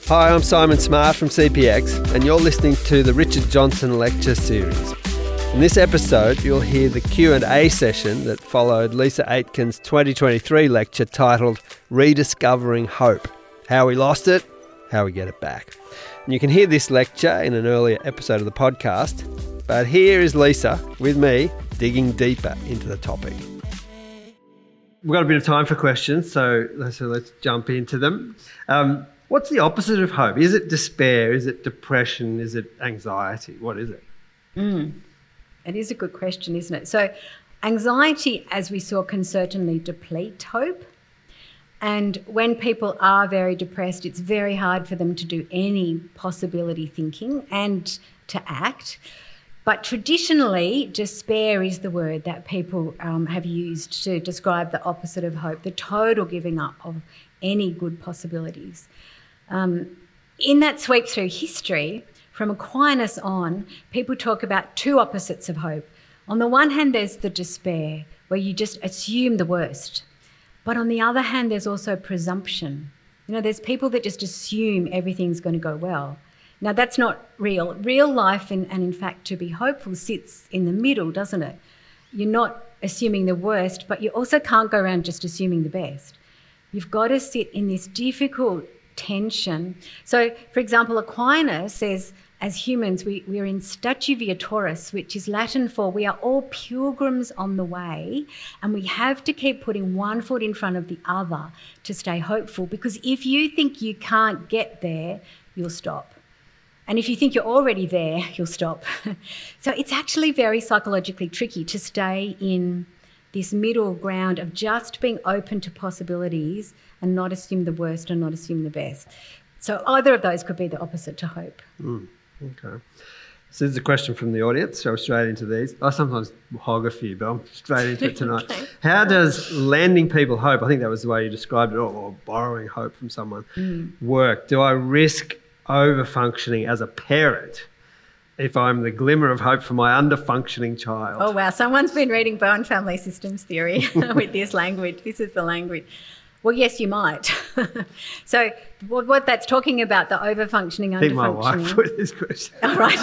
Hi, I'm Simon Smart from CPX, and you're listening to the Richard Johnson Lecture Series. In this episode, you'll hear the Q&A session that followed Lisa Aitken's 2023 lecture titled Rediscovering Hope, How We Lost It, How We Get It Back. And you can hear this lecture in an earlier episode of the podcast, but here is Lisa with me digging deeper into the topic. We've got a bit of time for questions, so let's jump into them. What's the opposite of hope? Is it despair? Is it depression? Is it anxiety? What is it? It is a good question, isn't it? So anxiety, as we saw, can certainly deplete hope. And when people are very depressed, it's very hard for them to do any possibility thinking and to act. But traditionally, despair is the word that people have used to describe the opposite of hope, the total giving up of any good possibilities. In that sweep through history, from Aquinas on, people talk about two opposites of hope. On the one hand, there's the despair, where you just assume the worst. But on the other hand, there's also presumption. You know, there's people that just assume everything's going to go well. Now, that's not real. Real life, and in fact, to be hopeful, sits in the middle, doesn't it? You're not assuming the worst, but you also can't go around just assuming the best. You've got to sit in this difficult tension. So, for example, Aquinas says, as humans, we are in statu viatoris, which is Latin for we are all pilgrims on the way, and we have to keep putting one foot in front of the other to stay hopeful, because if you think you can't get there, you'll stop. And if you think you're already there, you'll stop. So it's actually very psychologically tricky to stay in this middle ground of just being open to possibilities and not assume the worst and not assume the best. So either of those could be the opposite to hope. Okay. So this is a question from the audience, so straight into these. I sometimes hog a few, but I'm straight into it tonight. Okay. How does lending people hope, I think that was the way you described it, or borrowing hope from someone, work? Do I risk over-functioning as a parent if I'm the glimmer of hope for my under-functioning child? Oh, wow. Someone's been reading Bowen Family Systems Theory with this language. This is the language. Well, yes, you might. So what that's talking about, the over-functioning, under-functioning. I think my wife put this question. Oh, right.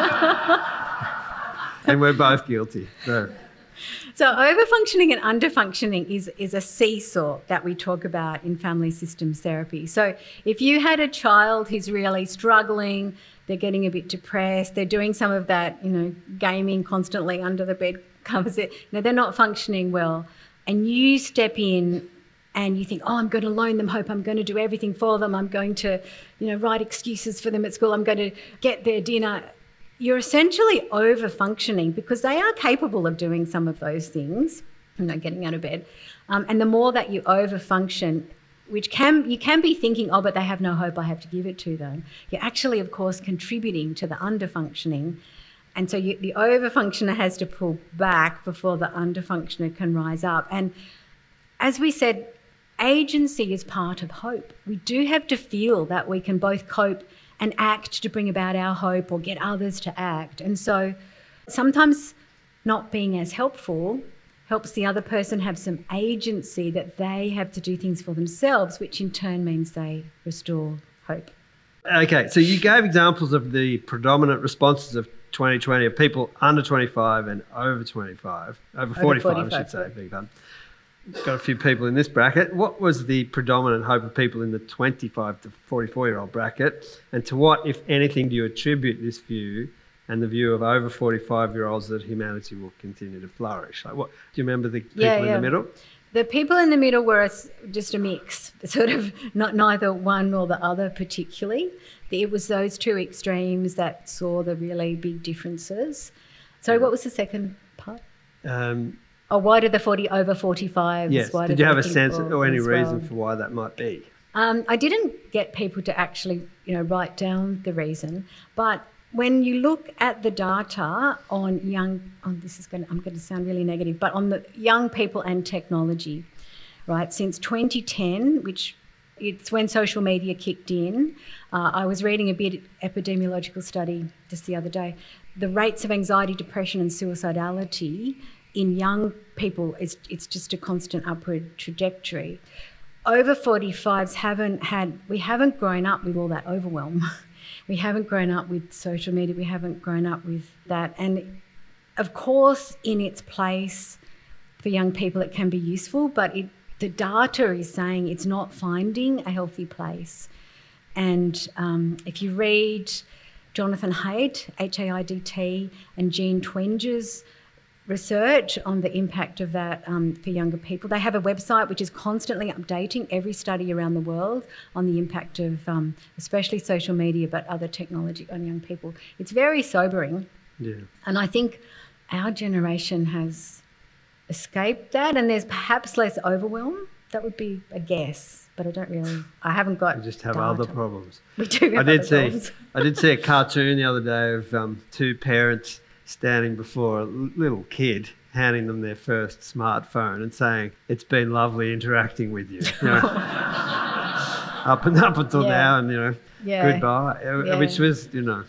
And we're both guilty. So over-functioning and under-functioning is a seesaw that we talk about in family systems therapy. So if you had a child who's really struggling, they're getting a bit depressed, they're doing some of that, gaming constantly under the bed covers, they're not functioning well, and you step in and you think, oh, I'm going to loan them hope, I'm going to do everything for them, I'm going to, write excuses for them at school, I'm going to get their dinner. You're essentially over-functioning because they are capable of doing some of those things, getting out of bed. And the more that you over-function, you can be thinking, oh, but they have no hope, I have to give it to them. You're actually, of course, contributing to the under-functioning. And so the over-functioner has to pull back before the under-functioner can rise up. And as we said, agency is part of hope. We do have to feel that we can both cope and act to bring about our hope or get others to act. And so sometimes not being as helpful helps the other person have some agency that they have to do things for themselves, which in turn means they restore hope. Okay, so you gave examples of the predominant responses of 2020 of people under 25 and over 25, over 45 I should say, big pardon. Got a few people in this bracket. What was the predominant hope of people in the 25 to 44-year-old bracket? And to what, if anything, do you attribute this view and the view of over 45-year-olds that humanity will continue to flourish? Like, what do you remember the people in the middle? The people in the middle were just a mix, sort of neither one nor the other particularly. It was those two extremes that saw the really big differences. So what was the second part? Why did the over 45s? Yes. Did you have a sense or any reason for why that might be? I didn't get people to actually, write down the reason. But when you look at the data on I'm going to sound really negative, but on the young people and technology, right? Since 2010, which it's when social media kicked in. I was reading a bit epidemiological study just the other day. The rates of anxiety, depression, and suicidality in young people, it's just a constant upward trajectory. over 45s we haven't grown up with all that overwhelm. We haven't grown up with social media. We haven't grown up with that. And of course, in its place for young people, it can be useful, but the data is saying it's not finding a healthy place. And if you read Jonathan Haidt, H-A-I-D-T, and Jean Twenge's research on the impact of that for younger people. They have a website which is constantly updating every study around the world on the impact of especially social media, but other technology on young people. It's very sobering. Yeah. And I think our generation has escaped that, and there's perhaps less overwhelm. That would be a guess, but I haven't got We just have data. other problems. We do have I did see a cartoon the other day of two parents standing before a little kid, handing them their first smartphone and saying, "It's been lovely interacting with you." Up until now, and goodbye. Which was,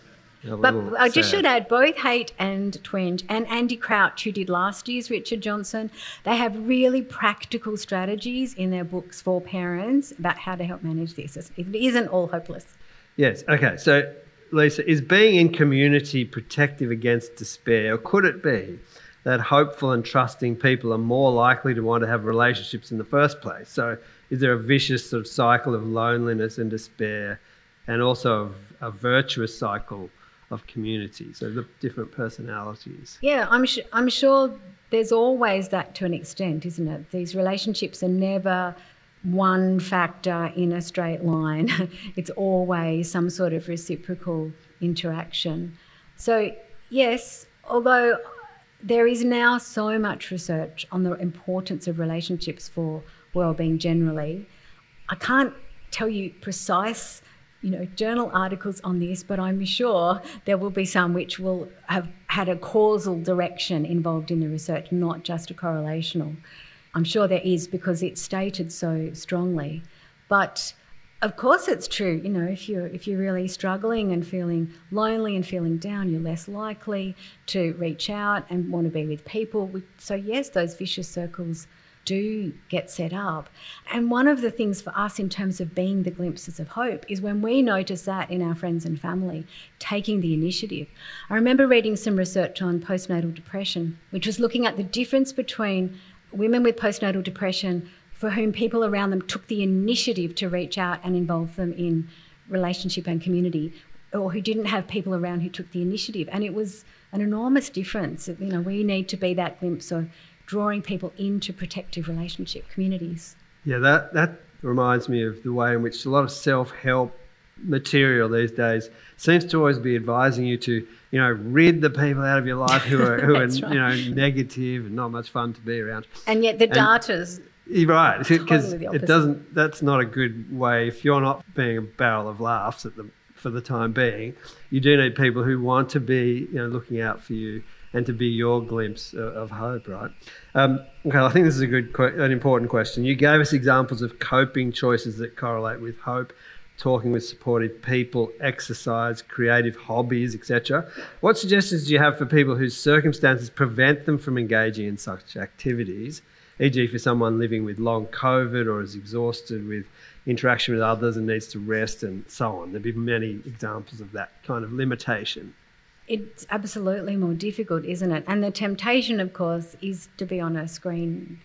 But I just should add, both Haidt and Twenge and Andy Crouch, who did last year's Richard Johnson, they have really practical strategies in their books for parents about how to help manage this. It isn't all hopeless. Yes. Okay. So, Lisa, is being in community protective against despair, or could it be that hopeful and trusting people are more likely to want to have relationships in the first place? So is there a vicious sort of cycle of loneliness and despair, and also a virtuous cycle of community, so the different personalities? Yeah, I'm sure there's always that to an extent, isn't it? These relationships are never one factor in a straight line. It's always some sort of reciprocal interaction. So yes, although there is now so much research on the importance of relationships for wellbeing generally, I can't tell you precise journal articles on this, but I'm sure there will be some which will have had a causal direction involved in the research, not just a correlational. I'm sure there is, because it's stated so strongly. But of course it's true, if you're really struggling and feeling lonely and feeling down, you're less likely to reach out and want to be with people. So yes, those vicious circles do get set up. And one of the things for us in terms of being the glimpses of hope is when we notice that in our friends and family, taking the initiative. I remember reading some research on postnatal depression, which was looking at the difference between women with postnatal depression for whom people around them took the initiative to reach out and involve them in relationship and community, or who didn't have people around who took the initiative. And it was an enormous difference. We need to be that glimpse of drawing people into protective relationship communities. Yeah, that reminds me of the way in which a lot of self-help material these days seems to always be advising you to, rid the people out of your life who are right. Negative and not much fun to be around. And yet the data's right, because totally it doesn't. That's not a good way. If you're not being a barrel of laughs for the time being, you do need people who want to be, looking out for you and to be your glimpse of hope, right? Okay, I think this is an important question. You gave us examples of coping choices that correlate with hope, talking with supportive people, exercise, creative hobbies, etc. What suggestions do you have for people whose circumstances prevent them from engaging in such activities, e.g. for someone living with long COVID or is exhausted with interaction with others and needs to rest and so on? There'd be many examples of that kind of limitation. It's absolutely more difficult, isn't it? And the temptation, of course, is to be on a screen,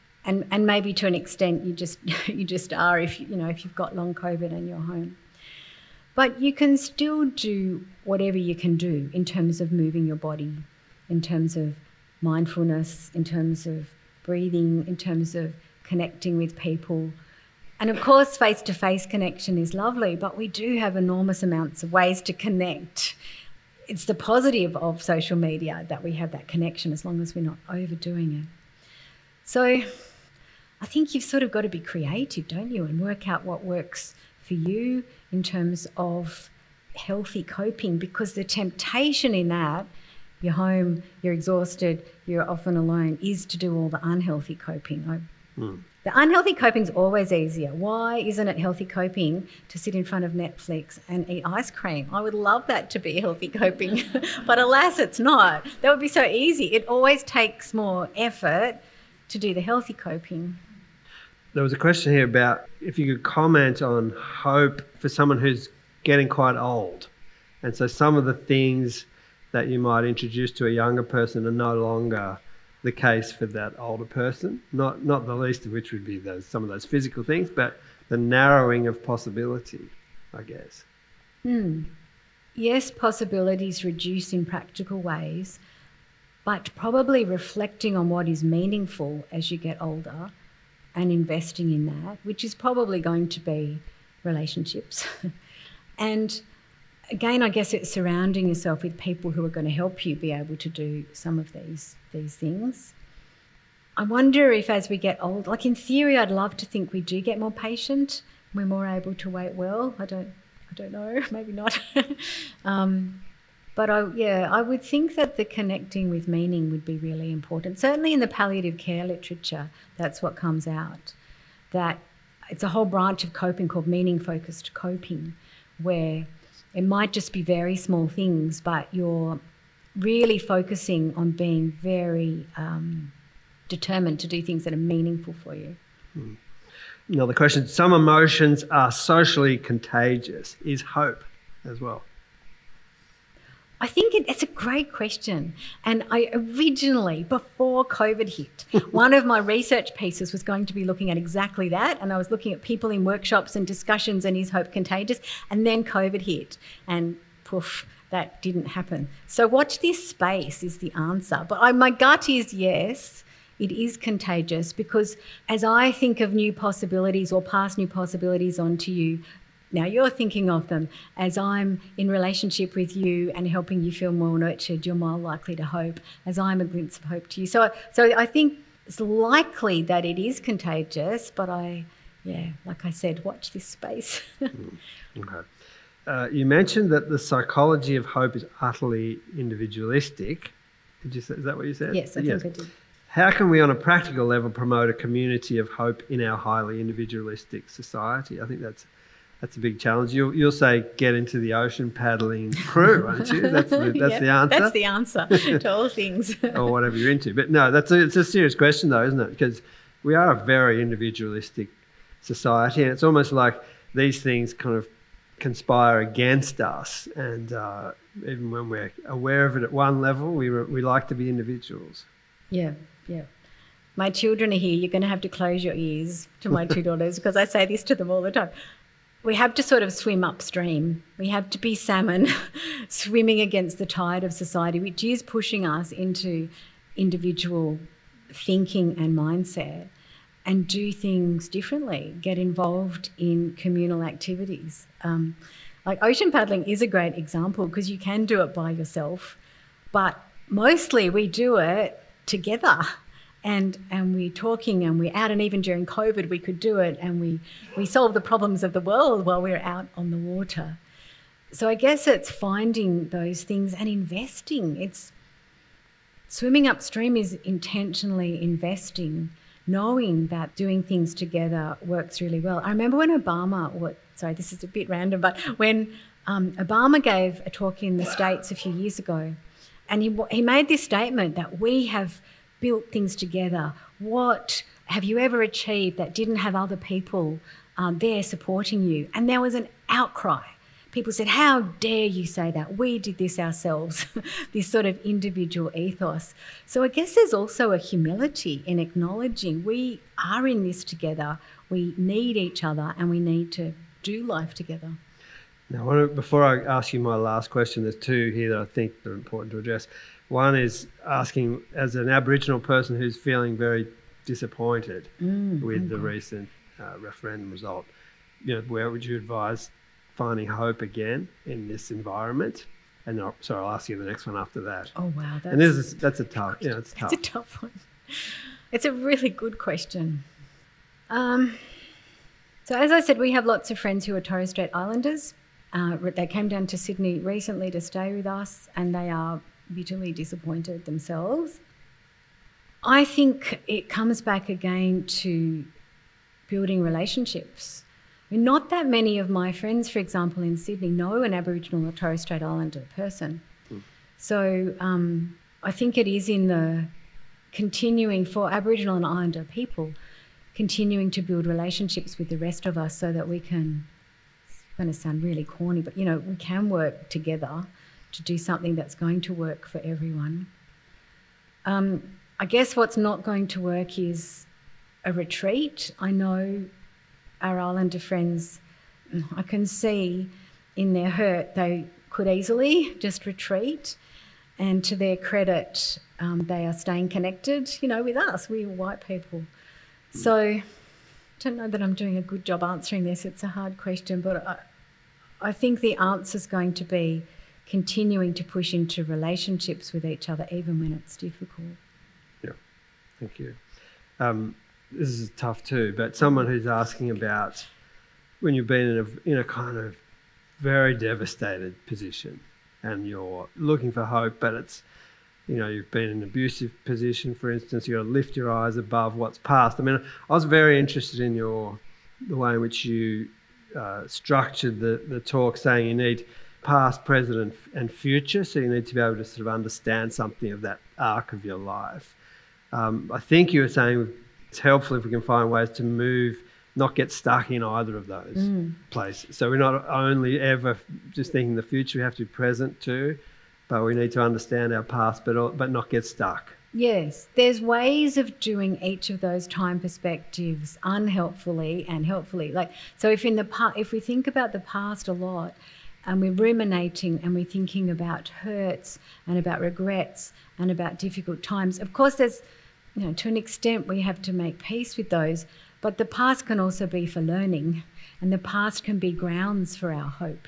and maybe to an extent you just are if you've got long COVID and you're home. But you can still do whatever you can do in terms of moving your body, in terms of mindfulness, in terms of breathing, in terms of connecting with people. And of course, face-to-face connection is lovely, but we do have enormous amounts of ways to connect. It's the positive of social media that we have that connection as long as we're not overdoing it. So I think you've sort of got to be creative, don't you, and work out what works for you in terms of healthy coping, because the temptation in that, you're home, you're exhausted, you're often alone, is to do all the unhealthy coping. The unhealthy coping's always easier. Why isn't it healthy coping to sit in front of Netflix and eat ice cream? I would love that to be healthy coping, but alas, it's not. That would be so easy. It always takes more effort to do the healthy coping. There was a question here about if you could comment on hope for someone who's getting quite old. And so some of the things that you might introduce to a younger person are no longer the case for that older person, not the least of which would be some of those physical things, but the narrowing of possibility, I guess. Yes, possibilities reduce in practical ways, but probably reflecting on what is meaningful as you get older and investing in that, which is probably going to be relationships. And again, I guess it's surrounding yourself with people who are going to help you be able to do some of these things. I wonder if as we get old, like in theory, I'd love to think we do get more patient, we're more able to wait well. I don't know, maybe not. But I would think that the connecting with meaning would be really important. Certainly in the palliative care literature, that's what comes out. That it's a whole branch of coping called meaning-focused coping, where it might just be very small things, but you're really focusing on being very determined to do things that are meaningful for you. Now the question, some emotions are socially contagious. Is hope as well? I think it's a great question. And I originally, before COVID hit, one of my research pieces was going to be looking at exactly that. And I was looking at people in workshops and discussions and is hope contagious? And then COVID hit and poof, that didn't happen. So watch this space is the answer. But my gut is yes, it is contagious, because as I think of new possibilities or pass new possibilities onto you, now you're thinking of them as I'm in relationship with you and helping you feel more nurtured, you're more likely to hope as I'm a glimpse of hope to you. So I think it's likely that it is contagious, but like I said, watch this space. Okay. You mentioned that the psychology of hope is utterly individualistic. Did you say, is that what you said? Yes, I think I did. How can we on a practical level promote a community of hope in our highly individualistic society? I think that's a big challenge. You'll say get into the ocean paddling crew, won't you? That's the answer. That's the answer to all things. Or whatever you're into. But no, it's a serious question though, isn't it? Because we are a very individualistic society, and it's almost like these things kind of conspire against us. And even when we're aware of it at one level, we like to be individuals. Yeah. My children are here. You're going to have to close your ears to my two daughters, because I say this to them all the time. We have to sort of swim upstream. We have to be salmon swimming against the tide of society, which is pushing us into individual thinking and mindset, and do things differently, get involved in communal activities. Like ocean paddling is a great example, because you can do it by yourself, but mostly we do it together. And we're talking and we're out, and even during COVID we could do it, and we solve the problems of the world while we're out on the water. So I guess it's finding those things and investing. It's swimming upstream is intentionally investing, knowing that doing things together works really well. I remember when this is a bit random, but when Obama gave a talk in the States a few years ago, and he made this statement that we have built things together. What have you ever achieved that didn't have other people there supporting you? And there was an outcry. People said, how dare you say that? We did this ourselves, this sort of individual ethos. So I guess there's also a humility in acknowledging we are in this together, we need each other, and we need to do life together. Now, before I ask you my last question, there's two here that I think are important to address. One is asking, as an Aboriginal person who's feeling very disappointed with the recent referendum result, where would you advise finding hope again in this environment? And I'll ask you the next one after that. Oh wow, that's a tough. It's tough. It's a tough one. It's a really good question. So as I said, we have lots of friends who are Torres Strait Islanders. They came down to Sydney recently to stay with us, and they are bitterly disappointed themselves. I think it comes back again to building relationships. I mean, not that many of my friends, for example, in Sydney, know an Aboriginal or Torres Strait Islander person. So I think it is in the continuing for Aboriginal and Islander people continuing to build relationships with the rest of us so that we can, it's going to sound really corny, but, we can work together to do something that's going to work for everyone. I guess what's not going to work is a retreat. I know our Islander friends, I can see in their hurt they could easily just retreat, and to their credit, they are staying connected, with us, we white people. So I don't know that I'm doing a good job answering this. It's a hard question, but I think the answer is going to be continuing to push into relationships with each other even when it's difficult. Yeah, thank you. This is tough too, but someone who's asking about when you've been in a kind of very devastated position and you're looking for hope, but it's, you've been in an abusive position, for instance, you've got to lift your eyes above what's past. I mean, I was very interested in the way in which you structured the talk, saying you need past, present and future, so you need to be able to sort of understand something of that arc of your life. I think you were saying it's helpful if we can find ways to move, not get stuck in either of those places. So we're not only ever just thinking the future, we have to be present too, but we need to understand our past but not get stuck. Yes, there's ways of doing each of those time perspectives unhelpfully and helpfully. So if we think about the past a lot and we're ruminating and we're thinking about hurts and about regrets and about difficult times, of course there's, to an extent we have to make peace with those, but the past can also be for learning, and the past can be grounds for our hope.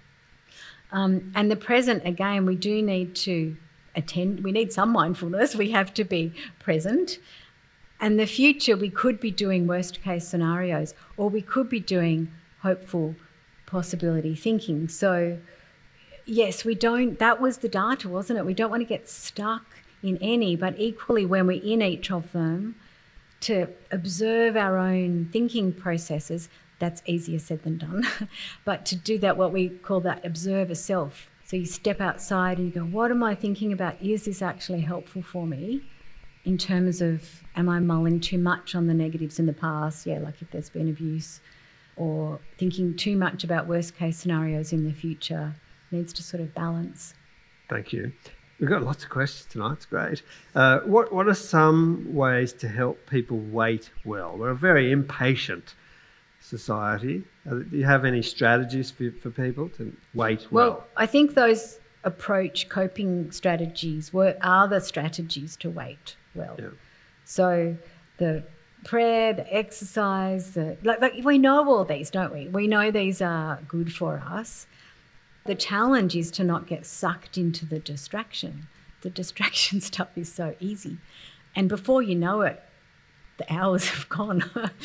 And the present, again, we do need to we need some mindfulness, we have to be present. And the future, we could be doing worst case scenarios, or we could be doing hopeful possibility thinking. So yes, that was the data, wasn't it? We don't want to get stuck in any, but equally when we're in each of them, to observe our own thinking processes. That's easier said than done. But to do that, what we call that observer self. So you step outside and you go, what am I thinking about? Is this actually helpful for me in terms of, am I mulling too much on the negatives in the past? Yeah, like if there's been abuse, or thinking too much about worst case scenarios in the future. Needs to sort of balance. Thank you. We've got lots of questions tonight. It's great. What are some ways to help people wait well? We're a very impatient society. Do you have any strategies for people to wait well? Well, I think those coping strategies are the strategies to wait well. Yeah. So the prayer, the exercise, we know all these, don't we? We know these are good for us. The challenge is to not get sucked into the distraction. The distraction stuff is so easy. And before you know it, the hours have gone.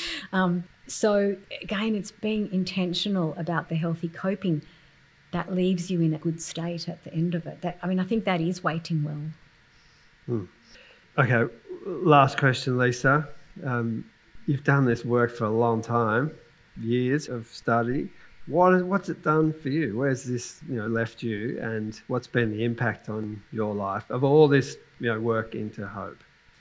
So again, it's being intentional about the healthy coping that leaves you in a good state at the end of it. I think that is waiting well. Okay, last question, Lisa. You've done this work for a long time, years of study. What's it done for you? Where's this left you, and what's been the impact on your life of all this work into hope?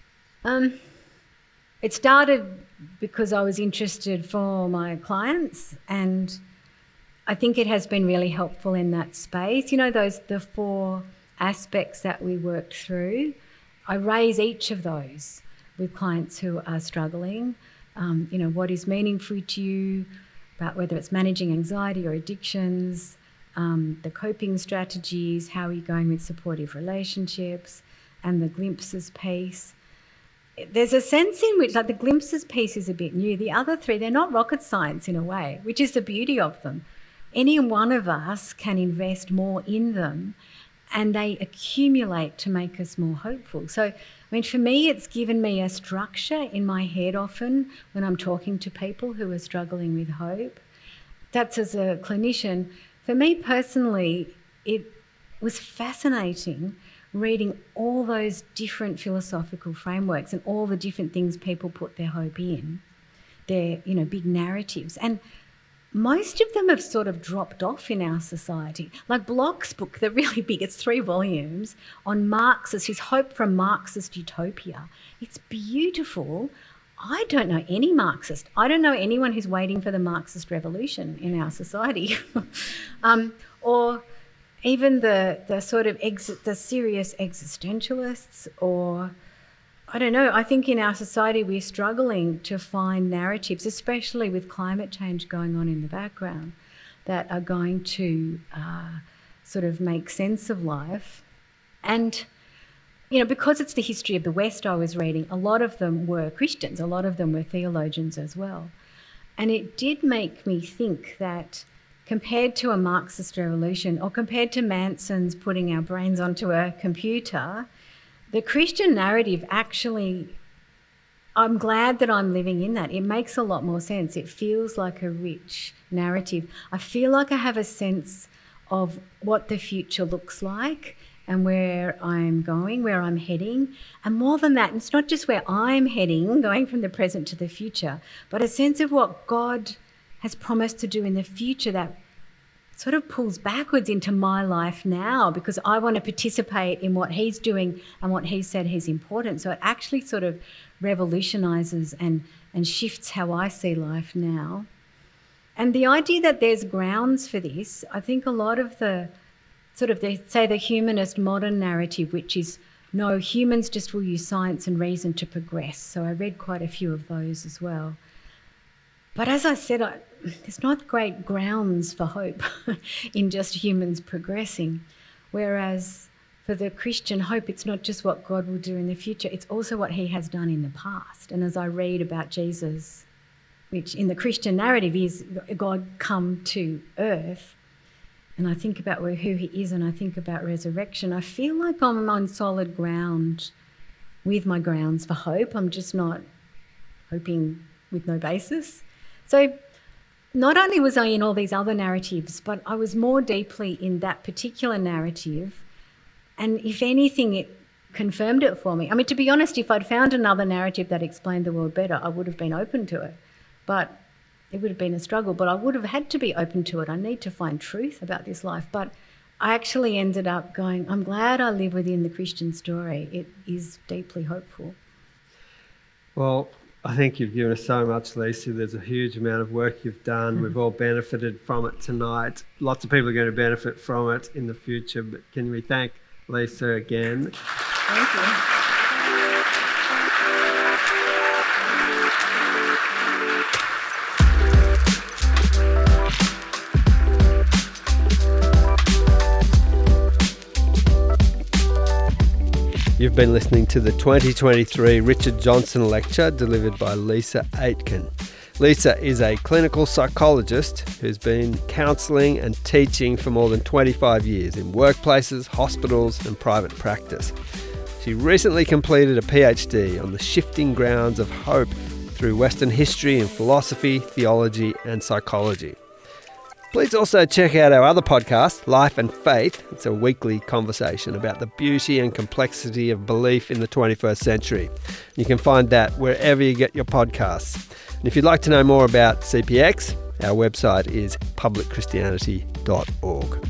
It started because I was interested for my clients, and I think it has been really helpful in that space. The 4 aspects that we worked through, I raise each of those with clients who are struggling. What is meaningful to you, about whether it's managing anxiety or addictions, the coping strategies, how are you going with supportive relationships, and the glimpses piece. There's a sense in which the glimpses piece is a bit new. The other 3, they're not rocket science in a way, which is the beauty of them. Any one of us can invest more in them, and they accumulate to make us more hopeful. So, for me, it's given me a structure in my head often when I'm talking to people who are struggling with hope. That's as a clinician. For me personally, it was fascinating reading all those different philosophical frameworks and all the different things people put their hope in, their, big narratives. And most of them have sort of dropped off in our society. Like Bloch's book, they're really big, it's 3 volumes, on Marxist, his hope from Marxist utopia. It's beautiful. I don't know any Marxist. I don't know anyone who's waiting for the Marxist revolution in our society. Or even the sort of the serious existentialists, or I don't know. I think in our society we're struggling to find narratives, especially with climate change going on in the background, that are going to sort of make sense of life. And because it's the history of the West I was reading, a lot of them were Christians, a lot of them were theologians as well. And it did make me think that compared to a Marxist revolution, or compared to Manson's putting our brains onto a computer, the Christian narrative actually, I'm glad that I'm living in that. It makes a lot more sense. It feels like a rich narrative. I feel like I have a sense of what the future looks like and where I'm going, where I'm heading. And more than that, it's not just where I'm heading, going from the present to the future, but a sense of what God has promised to do in the future that sort of pulls backwards into my life now, because I want to participate in what he's doing and what he said is important. So it actually sort of revolutionises and shifts how I see life now. And the idea that there's grounds for this, I think a lot of the the humanist modern narrative, which is, no, humans just will use science and reason to progress. So I read quite a few of those as well. But as I said, there's not great grounds for hope in just humans progressing. Whereas for the Christian hope, it's not just what God will do in the future, it's also what he has done in the past. And as I read about Jesus, which in the Christian narrative is God come to earth, and I think about who he is and I think about resurrection, I feel like I'm on solid ground with my grounds for hope. I'm just not hoping with no basis. So not only was I in all these other narratives, but I was more deeply in that particular narrative. And if anything, it confirmed it for me. I mean, to be honest, if I'd found another narrative that explained the world better, I would have been open to it. But it would have been a struggle, but I would have had to be open to it. I need to find truth about this life. But I actually ended up going, I'm glad I live within the Christian story. It is deeply hopeful. Well, I think you've given us so much, Lisa. There's a huge amount of work you've done. We've all benefited from it tonight. Lots of people are going to benefit from it in the future. But can we thank Lisa again? Thank you. You've been listening to the 2023 Richard Johnson Lecture delivered by Lisa Aitken. Lisa is a clinical psychologist who's been counselling and teaching for more than 25 years in workplaces, hospitals and private practice. She recently completed a PhD on the shifting grounds of hope through Western history in philosophy, theology and psychology. Please also check out our other podcast, Life and Faith. It's a weekly conversation about the beauty and complexity of belief in the 21st century. You can find that wherever you get your podcasts. And if you'd like to know more about CPX, our website is publicchristianity.org.